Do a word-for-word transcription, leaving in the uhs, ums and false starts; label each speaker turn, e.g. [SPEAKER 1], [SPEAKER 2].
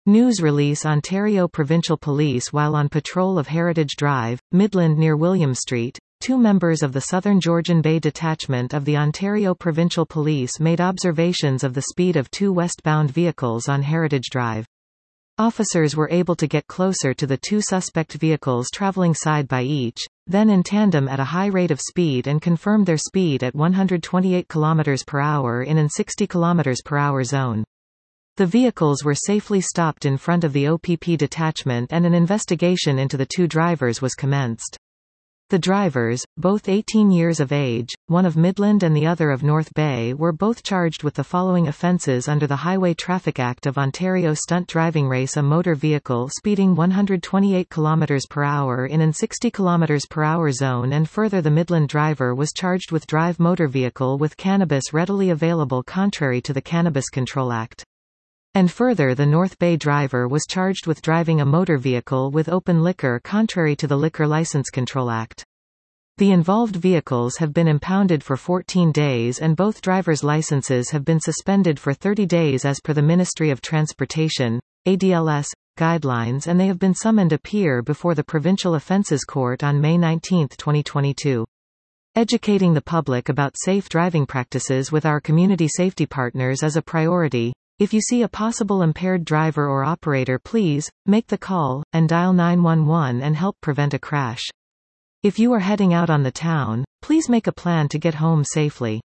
[SPEAKER 1] News release: Ontario Provincial Police while on patrol of Heritage Drive, Midland near William Street, two members of the Southern Georgian Bay Detachment of the Ontario Provincial Police made observations of the speed of two westbound vehicles on Heritage Drive. Officers were able to get closer to the two suspect vehicles traveling side by each, then in tandem at a high rate of speed, and confirmed their speed at one hundred twenty-eight kilometers per hour in an sixty kilometers per hour zone. The vehicles were safely stopped in front of the O P P detachment and an investigation into the two drivers was commenced. The drivers, both eighteen years of age, one of Midland and the other of North Bay, were both charged with the following offences under the Highway Traffic Act of Ontario: stunt driving, race a motor vehicle speeding one hundred twenty-eight kilometers per hour in an sixty kilometers per hour zone, and further the Midland driver was charged with drive motor vehicle with cannabis readily available contrary to the Cannabis Control Act. And further the North Bay driver was charged with driving a motor vehicle with open liquor contrary to the Liquor License Control Act. The involved vehicles have been impounded for fourteen days and both drivers' licenses have been suspended for thirty days as per the Ministry of Transportation, A D L S, guidelines, and they have been summoned appear before the Provincial Offences Court on May nineteenth twenty twenty-two. Educating the public about safe driving practices with our community safety partners is a priority. If you see a possible impaired driver or operator, please make the call and dial nine one one and help prevent a crash. If you are heading out on the town, please make a plan to get home safely.